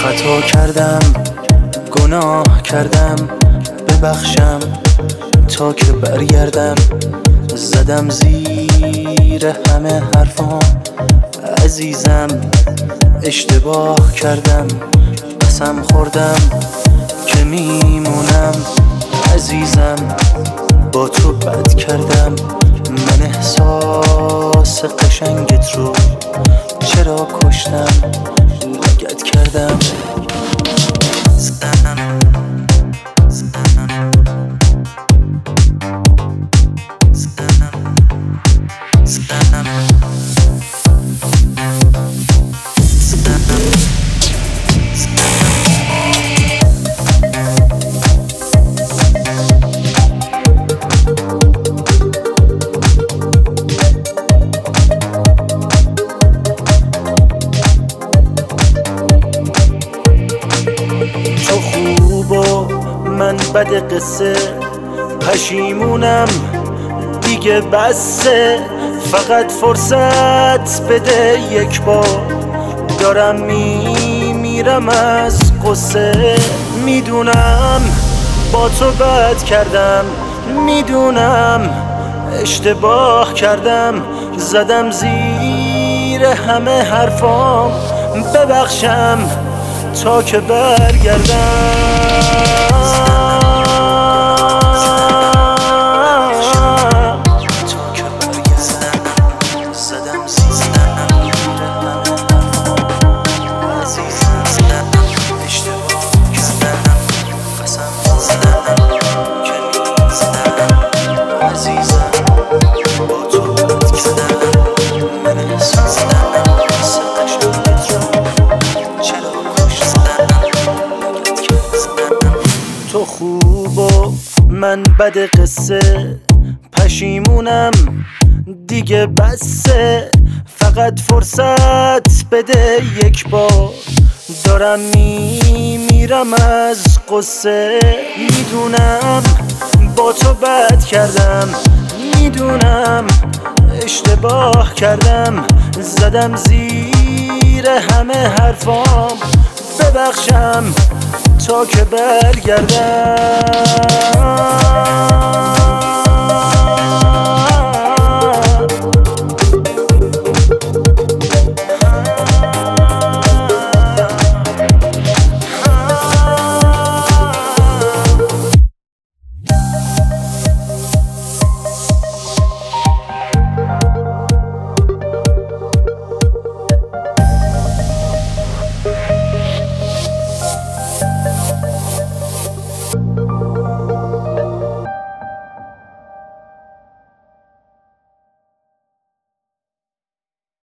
خطا کردم، گناه کردم، ببخشم تا که برگردم. زدم زیر همه حرفام عزیزم، اشتباه کردم، قسم خوردم که میمونم عزیزم. با تو بد کردم، من احساس قشنگت رو چرا کشتم، لگد کردم. تو خوب و من بد قصه، پشیمونم دیگه بسه. فقط فرصت بده یک بار، دارم میمیرم از قصه. میدونم با تو بد کردم، میدونم اشتباه کردم، زدم زیر همه حرفام، ببخشم تا که برگردم. تو خوب و من بد قصه، پشیمونم دیگه بسه. فقط فرصت بده یک بار، دارم میمیرم از قصه. میدونم با تو بد کردم، میدونم اشتباه کردم، زدم زیر همه حرفام، ببخشم تا که برگردم.